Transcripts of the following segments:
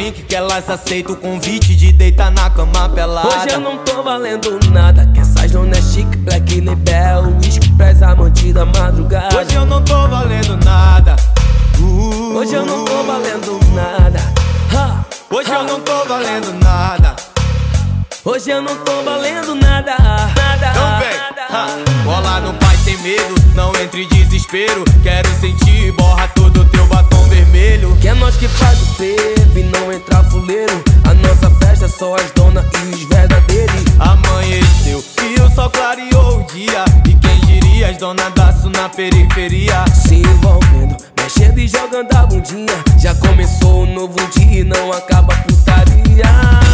drink que elas aceitam o convite de deitar na cama pelada. Hoje eu não tô valendo nada, que essas não é chique, Black Label, whisky pras amantes da madrugada. Hoje eu não tô valendo nada. Hoje eu não tô valendo nada. Hoje eu não tô valendo nada. Hoje eu não tô valendo nada. Então vem, bola no pai sem medo, não entre em desespero. Quero sentir, borra todo o teu batom vermelho. Que é nós que faz o fervo e não entra fuleiro. A nossa festa é só as donas e os verdadeiros. Amanheceu e o sol clareou o dia, e quem diria as donas daço na periferia se envolvendo, mexendo e jogando a bundinha. Já começou um novo dia e não acaba a putaria.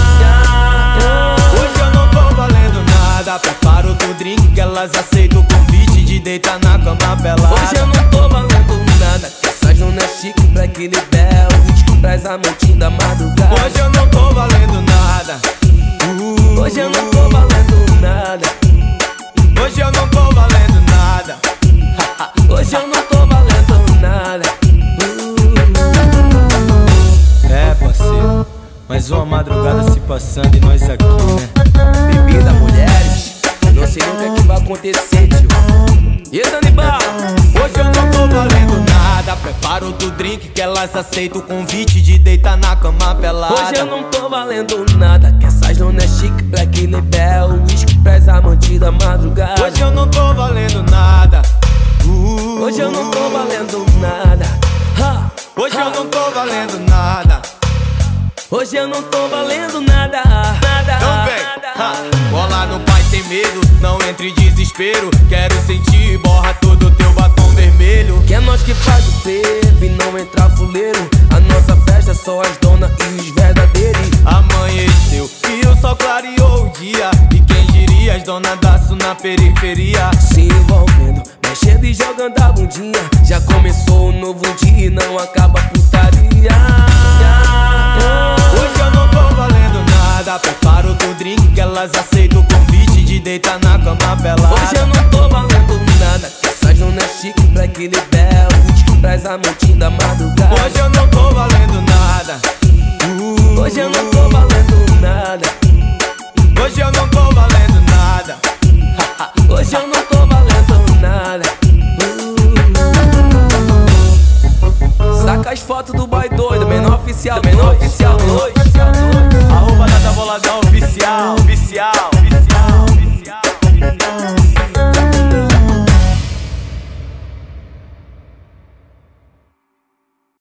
Hoje eu não tô valendo nada, preparo outro drink que elas aceitam o convite de deitar na cama pelada. Hoje eu não tô valendo nada, que essas não é chique, Black Label, whisky pras amantes da madrugada. Hoje eu não tô valendo nada. Hoje eu não tô valendo nada. Hoje eu não tô valendo nada. Hoje eu não tô valendo nada. É, parceiro, mais uma madrugada se passando e nós aqui, né? Bebida, mulheres, eu não sei nem o que é que vai acontecer, tio. E aí, Danibal? Hoje eu não tô valendo nada, preparo outro drink que elas aceitam o convite de deitar na cama pelada. Hoje eu não tô valendo nada, que essas não é chique, Black Label, whisky pras amantes da madrugada. Hoje eu não tô valendo nada. Hoje eu não tô valendo nada. Hoje eu não tô valendo nada. Hoje eu não tô valendo nada. Então vem, bola no pai sem medo, não entre em desespero. Quero sentir, borra todo o teu batom vermelho. Que é nós que faz o fervo e não entra fuleiro. A nossa festa é só as donas e os verdadeiros. Amanheceu e o sol clareou o dia, e quem diria as donas daço na periferia se envolvendo, mexendo e jogando a bundinha. Já começou um novo dia e não acaba a putaria. Hoje eu não tô valendo nada, preparo outro drink que elas aceitam o convite de deitar na cama pelada. Hoje eu não tô valendo nada, que essas não é chique, Black Label, whisky pras amantes da madrugada. Hoje eu não tô valendo nada. Hoje eu não tô valendo nada. Hoje eu não tô valendo nada. Hoje eu não tô valendo nada. Saca as fotos do boy doido, menor oficial, menor oficial, dois. Arroba Nada Boladão Oficial.